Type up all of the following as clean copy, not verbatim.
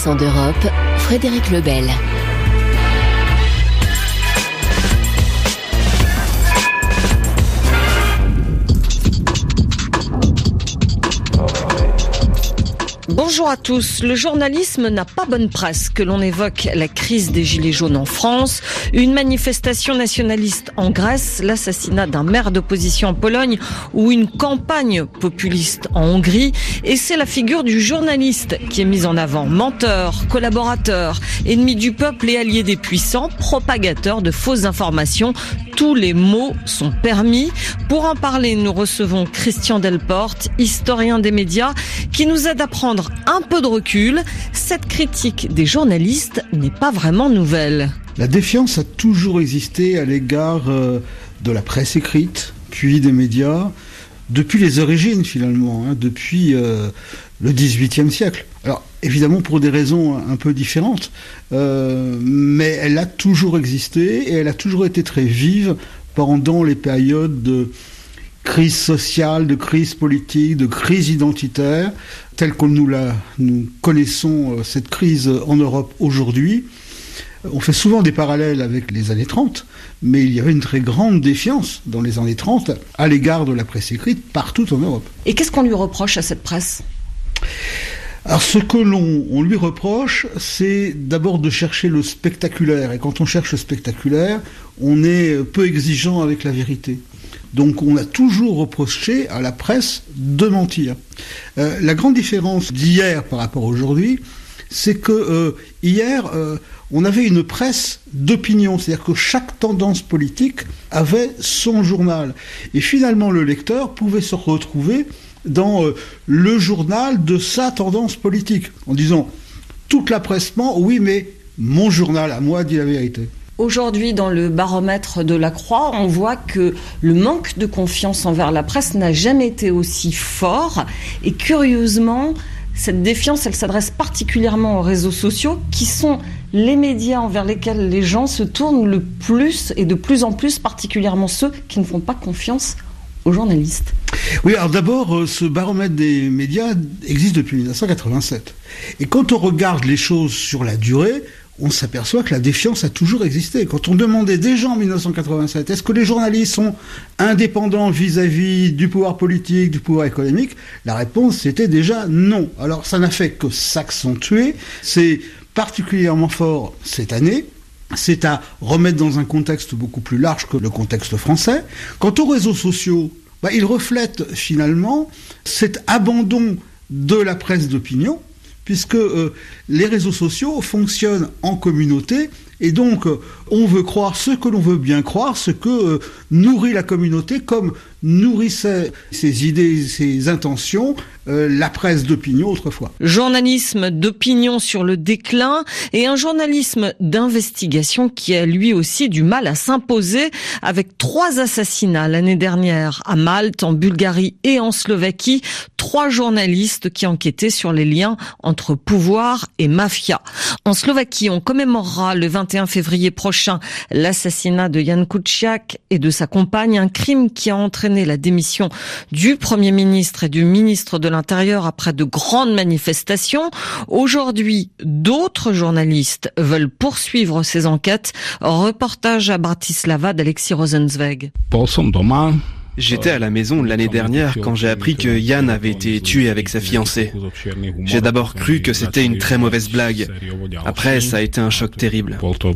Accent d'Europe, Frédéric Lebel. Bonjour à tous. Le journalisme n'a pas bonne presse que l'on évoque la crise des Gilets jaunes en France, une manifestation nationaliste en Grèce, l'assassinat d'un maire d'opposition en Pologne ou une campagne populiste en Hongrie. Et c'est la figure du journaliste qui est mise en avant. Menteur, collaborateur, ennemi du peuple et allié des puissants, propagateur de fausses informations. Tous les mots sont permis. Pour en parler, nous recevons Christian Delporte, historien des médias, qui nous aide à prendre un peu de recul. Cette critique des journalistes n'est pas vraiment nouvelle. La défiance a toujours existé à l'égard de la presse écrite, puis des médias, depuis les origines finalement, depuis le XVIIIe siècle. Alors évidemment pour des raisons un peu différentes, mais elle a toujours existé et elle a toujours été très vive pendant les périodes de crise sociale, de crise politique, de crise identitaire, telle que nous connaissons cette crise en Europe aujourd'hui. On fait souvent des parallèles avec les années 30, mais il y avait une très grande défiance dans les années 30 à l'égard de la presse écrite partout en Europe. Et qu'est-ce qu'on lui reproche à cette presse ? Alors ce que l'on lui reproche, c'est d'abord de chercher le spectaculaire. Et quand on cherche le spectaculaire, on est peu exigeant avec la vérité. Donc on a toujours reproché à la presse de mentir. La grande différence d'hier par rapport à aujourd'hui, c'est que hier, on avait une presse d'opinion, c'est-à-dire que chaque tendance politique avait son journal. Et finalement, le lecteur pouvait se retrouver dans le journal de sa tendance politique, en disant « toute la presse ment, oui, mais mon journal à moi dit la vérité ». Aujourd'hui, dans le baromètre de la Croix, on voit que le manque de confiance envers la presse n'a jamais été aussi fort. Et curieusement, cette défiance, elle s'adresse particulièrement aux réseaux sociaux, qui sont les médias envers lesquels les gens se tournent le plus, et de plus en plus, particulièrement ceux qui ne font pas confiance aux journalistes. Oui, alors d'abord, ce baromètre des médias existe depuis 1987. Et quand on regarde les choses sur la durée, on s'aperçoit que la défiance a toujours existé. Quand on demandait déjà en 1987, est-ce que les journalistes sont indépendants vis-à-vis du pouvoir politique, du pouvoir économique ? La réponse c'était déjà non. Alors ça n'a fait que s'accentuer. C'est particulièrement fort cette année. C'est à remettre dans un contexte beaucoup plus large que le contexte français. Quant aux réseaux sociaux, ils reflètent finalement cet abandon de la presse d'opinion, puisque les réseaux sociaux fonctionnent en communauté, et donc on veut croire ce que l'on veut bien croire, ce que nourrit la communauté, comme nourrissait ses idées, ses intentions, la presse d'opinion autrefois. Journalisme d'opinion sur le déclin et un journalisme d'investigation qui a lui aussi du mal à s'imposer, avec 3 assassinats l'année dernière à Malte, en Bulgarie et en Slovaquie, 3 journalistes qui enquêtaient sur les liens entre pouvoir et mafia. En Slovaquie, on commémorera le 21 février prochain l'assassinat de Jan Kuciak et de sa compagne, un crime qui a entraîné la démission du Premier ministre et du ministre de l'Intérieur après de grandes manifestations. Aujourd'hui, d'autres journalistes veulent poursuivre ces enquêtes. Reportage à Bratislava d'Alexis Rosenzweig. J'étais à la maison l'année dernière quand j'ai appris que Jan avait été tué avec sa fiancée. J'ai d'abord cru que c'était une très mauvaise blague. Après, ça a été un choc terrible.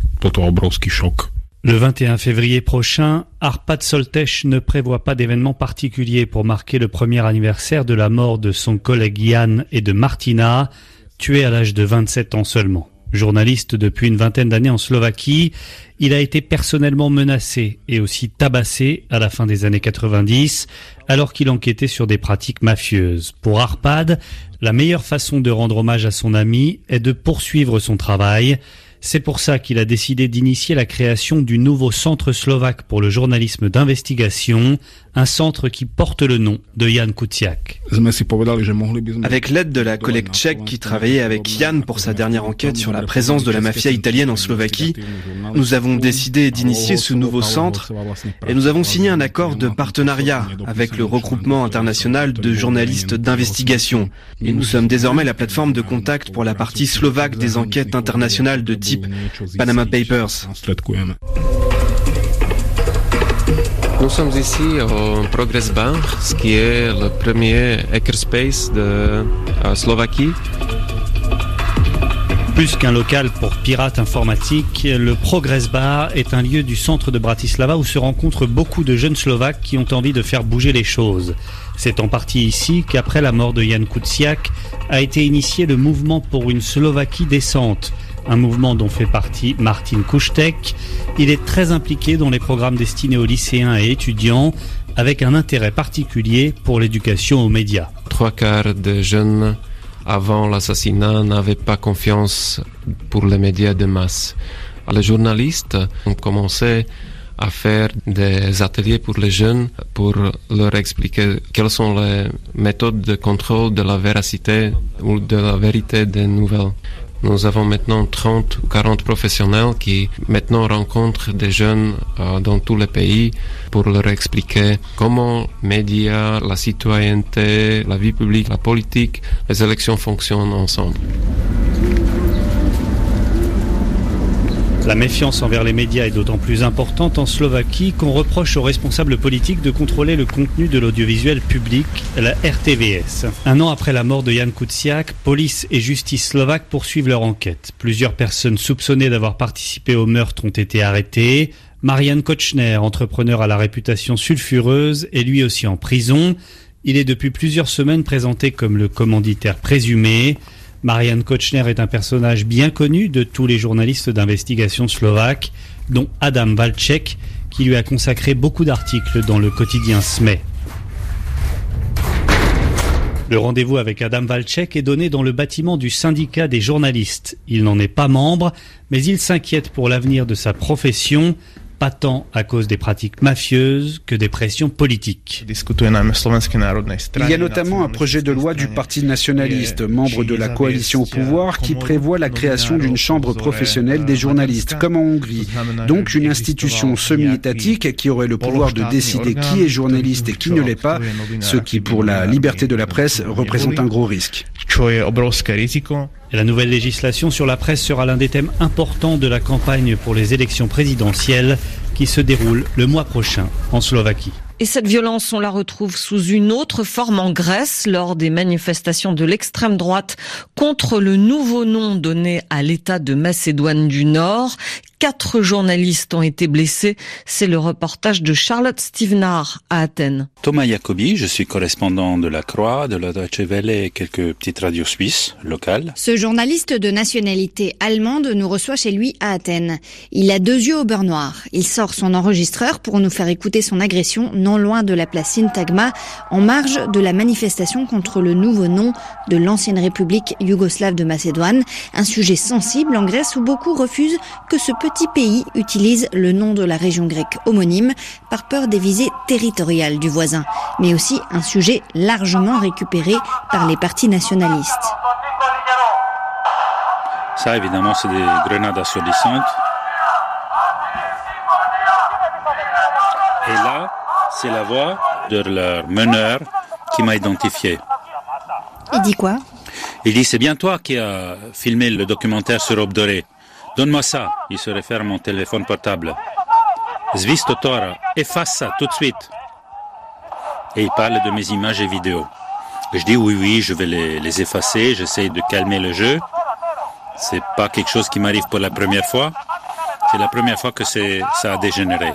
Le 21 février prochain, Arpad Solteš ne prévoit pas d'événement particulier pour marquer le premier anniversaire de la mort de son collègue Jan et de Martina, tués à l'âge de 27 ans seulement. Journaliste depuis une vingtaine d'années en Slovaquie, il a été personnellement menacé et aussi tabassé à la fin des années 90, alors qu'il enquêtait sur des pratiques mafieuses. Pour Arpad, la meilleure façon de rendre hommage à son ami est de poursuivre son travail. C'est pour ça qu'il a décidé d'initier la création du nouveau Centre slovaque pour le journalisme d'investigation, un centre qui porte le nom de Jan Kuciak. Avec l'aide de la collègue tchèque qui travaillait avec Jan pour sa dernière enquête sur la présence de la mafia italienne en Slovaquie, nous avons décidé d'initier ce nouveau centre et nous avons signé un accord de partenariat avec le regroupement international de journalistes d'investigation. Et nous sommes désormais la plateforme de contact pour la partie slovaque des enquêtes internationales de type Panama Papers. Nous sommes ici au Progress Bar, ce qui est le premier hackerspace de Slovaquie. Plus qu'un local pour pirates informatiques, le Progress Bar est un lieu du centre de Bratislava où se rencontrent beaucoup de jeunes Slovaques qui ont envie de faire bouger les choses. C'est en partie ici qu'après la mort de Jan Kuciak a été initié le mouvement pour une Slovaquie décente. Un mouvement dont fait partie Martin Kuštek. Il est très impliqué dans les programmes destinés aux lycéens et étudiants, avec un intérêt particulier pour l'éducation aux médias. 3/4 des jeunes avant l'assassinat n'avaient pas confiance pour les médias de masse. Les journalistes ont commencé à faire des ateliers pour les jeunes pour leur expliquer quelles sont les méthodes de contrôle de la véracité ou de la vérité des nouvelles. Nous avons maintenant 30 ou 40 professionnels qui maintenant rencontrent des jeunes dans tous les pays pour leur expliquer comment les médias, la citoyenneté, la vie publique, la politique, les élections fonctionnent ensemble. La méfiance envers les médias est d'autant plus importante en Slovaquie qu'on reproche aux responsables politiques de contrôler le contenu de l'audiovisuel public, la RTVS. Un an après la mort de Jan Kuciak, police et justice slovaque poursuivent leur enquête. Plusieurs personnes soupçonnées d'avoir participé au meurtre ont été arrêtées. Marian Kočner, entrepreneur à la réputation sulfureuse, est lui aussi en prison. Il est depuis plusieurs semaines présenté comme le commanditaire présumé. Marian Kočner est un personnage bien connu de tous les journalistes d'investigation slovaques, dont Adam Valček, qui lui a consacré beaucoup d'articles dans le quotidien SME. Le rendez-vous avec Adam Valček est donné dans le bâtiment du syndicat des journalistes. Il n'en est pas membre, mais il s'inquiète pour l'avenir de sa profession, pas tant à cause des pratiques mafieuses que des pressions politiques. Il y a notamment un projet de loi du Parti nationaliste, membre de la coalition au pouvoir, qui prévoit la création d'une chambre professionnelle des journalistes, comme en Hongrie. Donc une institution semi-étatique qui aurait le pouvoir de décider qui est journaliste et qui ne l'est pas, ce qui, pour la liberté de la presse, représente un gros risque. Et la nouvelle législation sur la presse sera l'un des thèmes importants de la campagne pour les élections présidentielles qui se déroulent le mois prochain en Slovaquie. Et cette violence, on la retrouve sous une autre forme en Grèce lors des manifestations de l'extrême droite contre le nouveau nom donné à l'État de Macédoine du Nord. 4 journalistes ont été blessés. C'est le reportage de Charlotte Stevenard à Athènes. Thomas Jacobi, je suis correspondant de La Croix, de la Deutsche Welle et quelques petites radios suisses locales. Ce journaliste de nationalité allemande nous reçoit chez lui à Athènes. Il a 2 yeux au beurre noir. Il sort son enregistreur pour nous faire écouter son agression non loin de la place Syntagma, en marge de la manifestation contre le nouveau nom de l'ancienne République yougoslave de Macédoine. Un sujet sensible en Grèce où beaucoup refusent que ce petit pays utilise le nom de la région grecque homonyme par peur des visées territoriales du voisin, mais aussi un sujet largement récupéré par les partis nationalistes. Ça, évidemment, c'est des grenades assourdissantes. Et là, c'est la voix de leur meneur qui m'a identifié. Il dit quoi ? Il dit, c'est bien toi qui as filmé le documentaire sur Obdoré. Donne-moi ça. Il se réfère à mon téléphone portable. Zvisto Tora, efface ça tout de suite. Et il parle de mes images et vidéos. Et je dis oui, je vais les effacer. J'essaie de calmer le jeu. C'est pas quelque chose qui m'arrive pour la première fois. C'est la première fois que ça a dégénéré.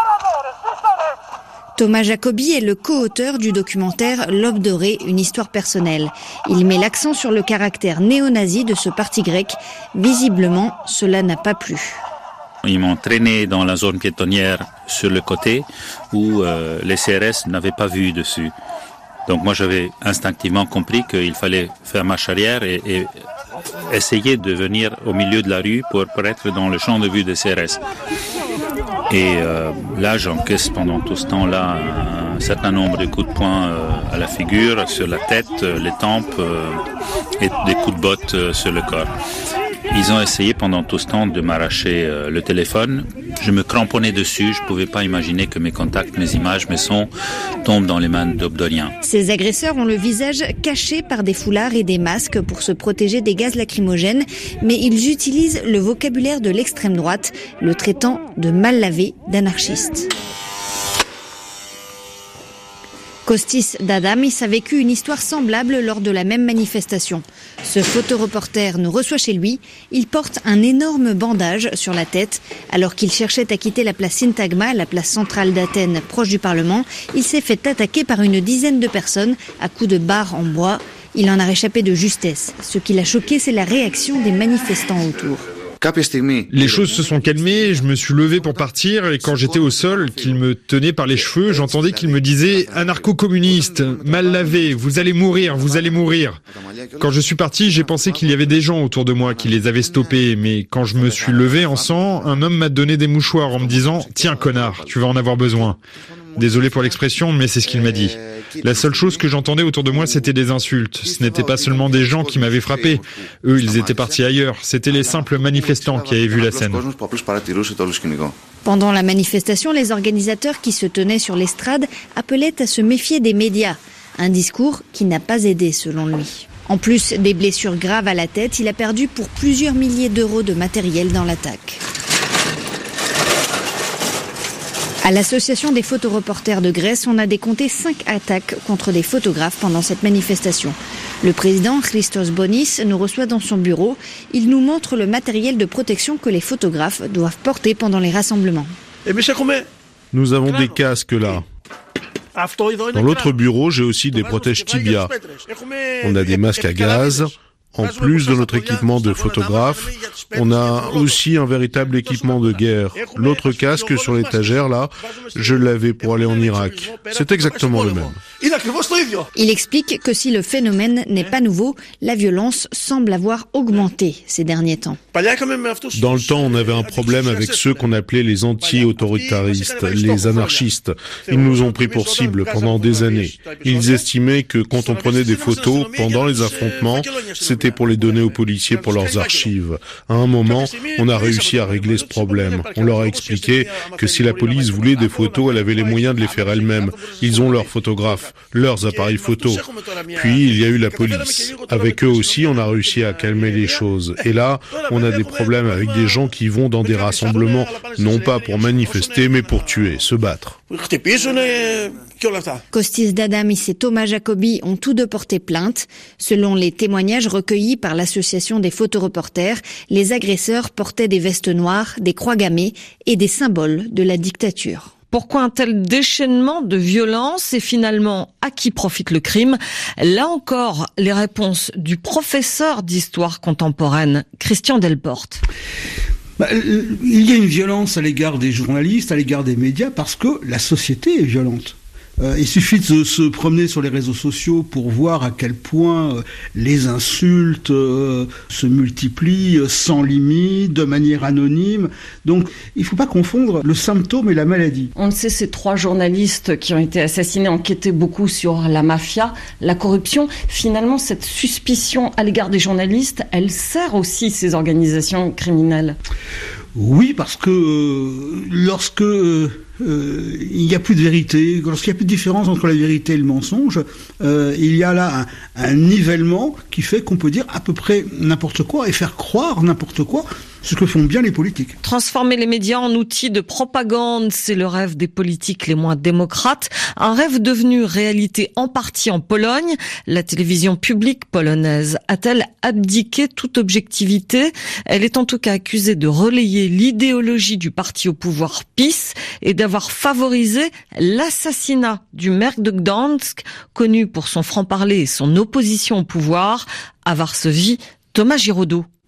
Thomas Jacobi est le co-auteur du documentaire L'Aube dorée, une histoire personnelle. Il met l'accent sur le caractère néo-nazi de ce parti grec. Visiblement, cela n'a pas plu. Ils m'ont traîné dans la zone piétonnière sur le côté où les CRS n'avaient pas vu dessus. Donc moi j'avais instinctivement compris qu'il fallait faire marche arrière et essayer de venir au milieu de la rue pour être dans le champ de vue des CRS. Et là, j'encaisse pendant tout ce temps-là un certain nombre de coups de poing à la figure, sur la tête, les tempes et des coups de botte sur le corps. Ils ont essayé pendant tout ce temps de m'arracher le téléphone. Je me cramponnais dessus. Je ne pouvais pas imaginer que mes contacts, mes images, mes sons tombent dans les mains d'Obdoriens. Ces agresseurs ont le visage caché par des foulards et des masques pour se protéger des gaz lacrymogènes. Mais ils utilisent le vocabulaire de l'extrême droite, le traitant de mal lavé, d'anarchiste. Kostis Dadamis a vécu une histoire semblable lors de la même manifestation. Ce photoreporter nous reçoit chez lui. Il porte un énorme bandage sur la tête. Alors qu'il cherchait à quitter la place Syntagma, la place centrale d'Athènes, proche du Parlement, il s'est fait attaquer par une dizaine de personnes à coups de barres en bois. Il en a réchappé de justesse. Ce qui l'a choqué, c'est la réaction des manifestants autour. Les choses se sont calmées, je me suis levé pour partir et quand j'étais au sol, qu'il me tenait par les cheveux, j'entendais qu'il me disait « anarcho-communiste, mal lavé, vous allez mourir, vous allez mourir ». Quand je suis parti, j'ai pensé qu'il y avait des gens autour de moi qui les avaient stoppés, mais quand je me suis levé en sang, un homme m'a donné des mouchoirs en me disant « tiens connard, tu vas en avoir besoin ». Désolé pour l'expression, mais c'est ce qu'il m'a dit. La seule chose que j'entendais autour de moi, c'était des insultes. Ce n'était pas seulement des gens qui m'avaient frappé. Eux, ils étaient partis ailleurs. C'était les simples manifestants qui avaient vu la scène. Pendant la manifestation, les organisateurs qui se tenaient sur l'estrade appelaient à se méfier des médias. Un discours qui n'a pas aidé, selon lui. En plus des blessures graves à la tête, il a perdu pour plusieurs milliers d'euros de matériel dans l'attaque. À l'association des photoreporters de Grèce, on a décompté 5 attaques contre des photographes pendant cette manifestation. Le président Christos Bonis nous reçoit dans son bureau. Il nous montre le matériel de protection que les photographes doivent porter pendant les rassemblements. Nous avons des casques là. Dans l'autre bureau, j'ai aussi des protèges tibia. On a des masques à gaz. En plus de notre équipement de photographe, on a aussi un véritable équipement de guerre. L'autre casque sur l'étagère, là, je l'avais pour aller en Irak. C'est exactement le même. Il explique que si le phénomène n'est pas nouveau, la violence semble avoir augmenté ces derniers temps. Dans le temps, on avait un problème avec ceux qu'on appelait les anti-autoritaristes, les anarchistes. Ils nous ont pris pour cible pendant des années. Ils estimaient que quand on prenait des photos pendant les affrontements, c'était pour les donner aux policiers pour leurs archives. À un moment, on a réussi à régler ce problème. On leur a expliqué que si la police voulait des photos, elle avait les moyens de les faire elle-même. Ils ont leurs photographes, leurs appareils photo. Puis, il y a eu la police. Avec eux aussi, on a réussi à calmer les choses. Et là, on a des problèmes avec des gens qui vont dans des rassemblements, non pas pour manifester, mais pour tuer, se battre. Kostis Dadamis et Thomas Jacobi ont tous deux porté plainte. Selon les témoignages recueillis par l'association des photoreporters, les agresseurs portaient des vestes noires, des croix gammées et des symboles de la dictature. Pourquoi un tel déchaînement de violence et finalement à qui profite le crime? Là encore, les réponses du professeur d'histoire contemporaine, Christian Delporte. Il y a une violence à l'égard des journalistes, à l'égard des médias, parce que la société est violente. Il suffit de se promener sur les réseaux sociaux pour voir à quel point les insultes se multiplient sans limite, de manière anonyme. Donc, il ne faut pas confondre le symptôme et la maladie. On le sait, ces 3 journalistes qui ont été assassinés enquêtaient beaucoup sur la mafia, la corruption. Finalement, cette suspicion à l'égard des journalistes, elle sert aussi ces organisations criminelles. Oui, parce que lorsque il n'y a plus de vérité, lorsqu'il n'y a plus de différence entre la vérité et le mensonge, il y a là un nivellement qui fait qu'on peut dire à peu près n'importe quoi et faire croire n'importe quoi, ce que font bien les politiques. Transformer les médias en outils de propagande, c'est le rêve des politiques les moins démocrates. Un rêve devenu réalité en partie en Pologne. La télévision publique polonaise a-t-elle abdiqué toute objectivité? Elle est en tout cas accusée de relayer l'idéologie du parti au pouvoir PiS et d'avoir favorisé l'assassinat du maire de Gdansk, connu pour son franc-parler et son opposition au pouvoir. À Varsovie, Thomas Giraudot.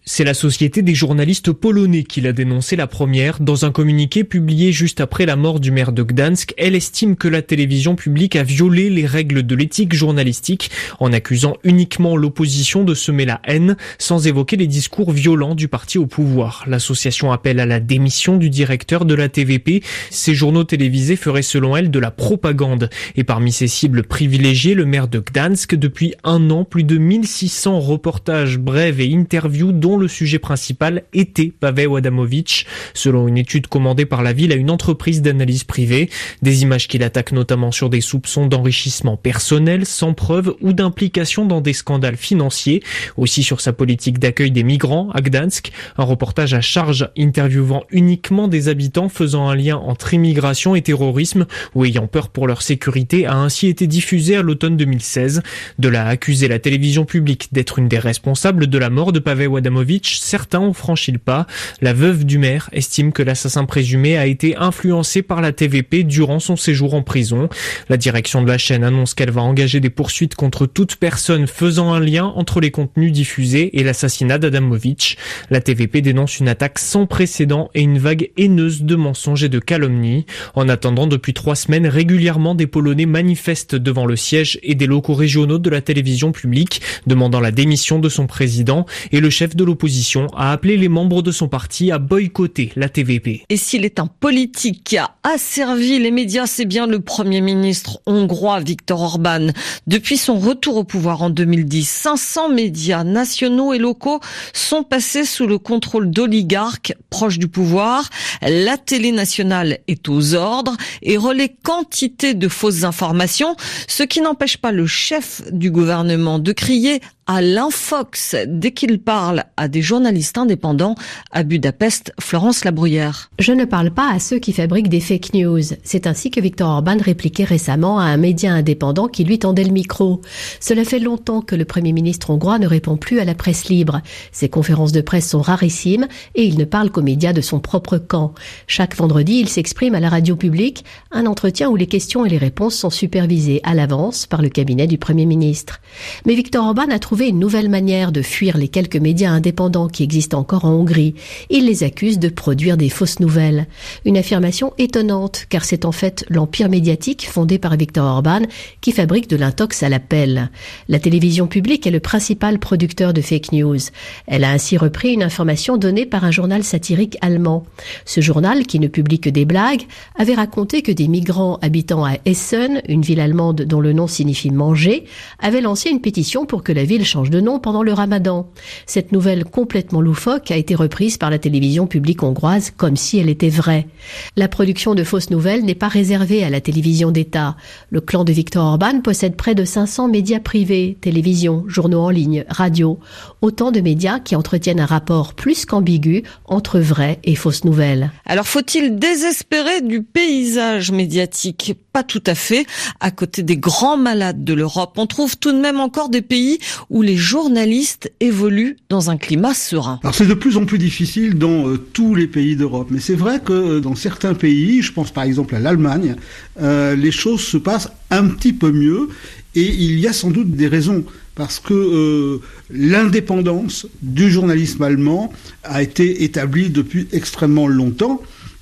C'est la Société des journalistes polonais qui l'a dénoncé la première. Dans un communiqué publié juste après la mort du maire de Gdańsk, elle estime que la télévision publique a violé les règles de l'éthique journalistique en accusant uniquement l'opposition de semer la haine sans évoquer les discours violents du parti au pouvoir. L'association appelle à la démission du directeur de la TVP. Ces journaux télévisés feraient selon elle de la propagande. Et parmi ses cibles privilégiées, le maire de Gdańsk, depuis un an, plus de 1600 reportages brefs et interviews dont le sujet principal était Paweł Adamowicz, selon une étude commandée par la ville à une entreprise d'analyse privée. Des images qu'il attaque notamment sur des soupçons d'enrichissement personnel sans preuve ou d'implication dans des scandales financiers. Aussi sur sa politique d'accueil des migrants à Gdańsk. Un reportage à charge interviewant uniquement des habitants faisant un lien entre immigration et terrorisme ou ayant peur pour leur sécurité a ainsi été diffusé à l'automne 2016. De là à accuser la télévision publique d'être une des responsables de la mort de Paweł Adamowicz, certains ont franchi le pas. La veuve du maire estime que l'assassin présumé a été influencé par la TVP durant son séjour en prison. La direction de la chaîne annonce qu'elle va engager des poursuites contre toute personne faisant un lien entre les contenus diffusés et l'assassinat d'Adamowicz. La TVP dénonce une attaque sans précédent et une vague haineuse de mensonges et de calomnies. En attendant, depuis 3 semaines, régulièrement des Polonais manifestent devant le siège et des locaux régionaux de la télévision publique, demandant la démission de son président, et le chef de l'opposition a appelé les membres de son parti à boycotter la TVP. Et s'il est un politique qui a asservi les médias, c'est bien le Premier ministre hongrois Viktor Orban. Depuis son retour au pouvoir en 2010, 500 médias nationaux et locaux sont passés sous le contrôle d'oligarques proches du pouvoir. La télé nationale est aux ordres et relaie quantité de fausses informations, ce qui n'empêche pas le chef du gouvernement de crier à l'infox dès qu'il parle à des journalistes indépendants. À Budapest, Florence Labruyère. Je ne parle pas à ceux qui fabriquent des fake news. C'est ainsi que Viktor Orban répliquait récemment à un média indépendant qui lui tendait le micro. Cela fait longtemps que le Premier ministre hongrois ne répond plus à la presse libre. Ses conférences de presse sont rarissimes et il ne parle qu'aux médias de son propre camp. Chaque vendredi, il s'exprime à la radio publique, un entretien où les questions et les réponses sont supervisées à l'avance par le cabinet du Premier ministre. Mais Viktor Orban a trouvé une nouvelle manière de fuir les quelques médias indépendants qui existent encore en Hongrie. Il les accuse de produire des fausses nouvelles. Une affirmation étonnante, car c'est en fait l'empire médiatique fondé par Viktor Orban qui fabrique de l'intox à la pelle. La télévision publique est le principal producteur de fake news. Elle a ainsi repris une information donnée par un journal satirique allemand. Ce journal, qui ne publie que des blagues, avait raconté que des migrants habitant à Essen, une ville allemande dont le nom signifie manger, avaient lancé une pétition pour que la ville change de nom pendant le ramadan. Cette nouvelle complètement loufoque a été reprise par la télévision publique hongroise comme si elle était vraie. La production de fausses nouvelles n'est pas réservée à la télévision d'État. Le clan de Viktor Orban possède près de 500 médias privés, télévision, journaux en ligne, radio. Autant de médias qui entretiennent un rapport plus qu'ambigu entre vraies et fausses nouvelles. Alors faut-il désespérer du paysage médiatique ? Pas tout à fait. À côté des grands malades de l'Europe, on trouve tout de même encore des pays où les journalistes évoluent dans un climat serein. Alors c'est de plus en plus difficile dans tous les pays d'Europe, mais c'est vrai que dans certains pays, je pense par exemple à l'Allemagne, les choses se passent un petit peu mieux et il y a sans doute des raisons. Parce que l'indépendance du journalisme allemand a été établie depuis extrêmement longtemps,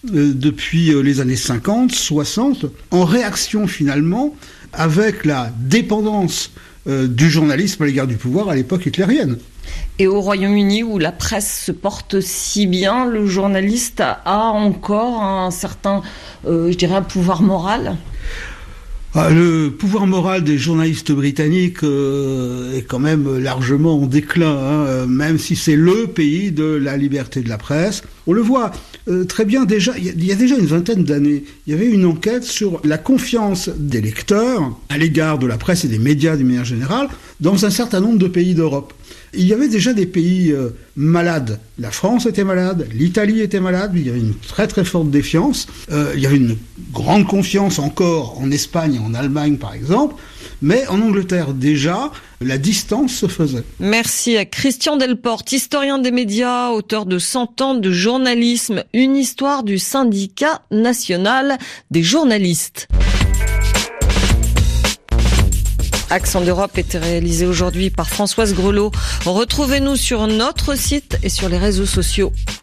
depuis les années 50, 60, en réaction finalement avec la dépendance du journalisme à l'égard du pouvoir à l'époque hitlérienne. Et au Royaume-Uni, où la presse se porte si bien, le journaliste a encore un certain, pouvoir moral ? Le pouvoir moral des journalistes britanniques est quand même largement en déclin, même si c'est le pays de la liberté de la presse. On le voit très bien déjà, il y a déjà une vingtaine d'années, il y avait une enquête sur la confiance des lecteurs à l'égard de la presse et des médias d'une manière générale dans un certain nombre de pays d'Europe. Il y avait déjà des pays malades. La France était malade, l'Italie était malade, il y avait une très très forte défiance. Il y avait une grande confiance encore en Espagne et en Allemagne par exemple. Mais en Angleterre déjà, la distance se faisait. Merci à Christian Delporte, historien des médias, auteur de 100 ans de journalisme, une histoire du syndicat national des journalistes. Accent d'Europe était réalisé aujourd'hui par Françoise Grelot. Retrouvez-nous sur notre site et sur les réseaux sociaux.